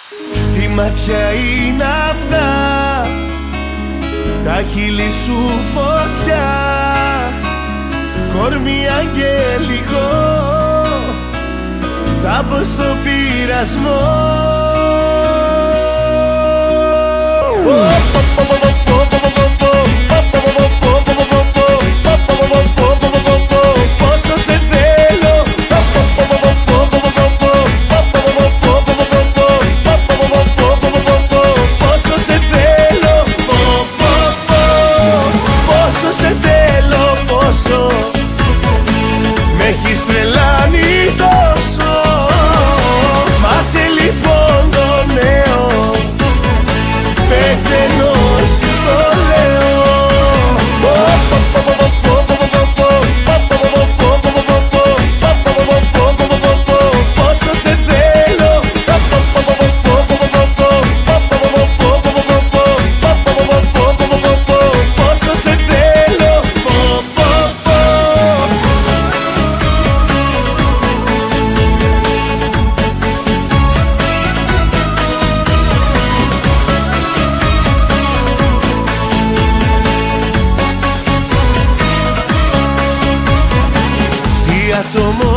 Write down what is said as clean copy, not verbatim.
Τι μάτια είναι αυτά, τα χείλη σου φωτιά, κορμί αγγελικό, θα μπω στο πειρασμό. Πόσο σε θέλω, πόσο σε θέλω, πόσο σε θέλω, πόσο με έχεις τρελάνει τόσο. Μάθε λοιπόν το νέο, πεθαίνω σου το λέω. Πόσο σε θέλω, πόσο σε θέλω. Τι άτομο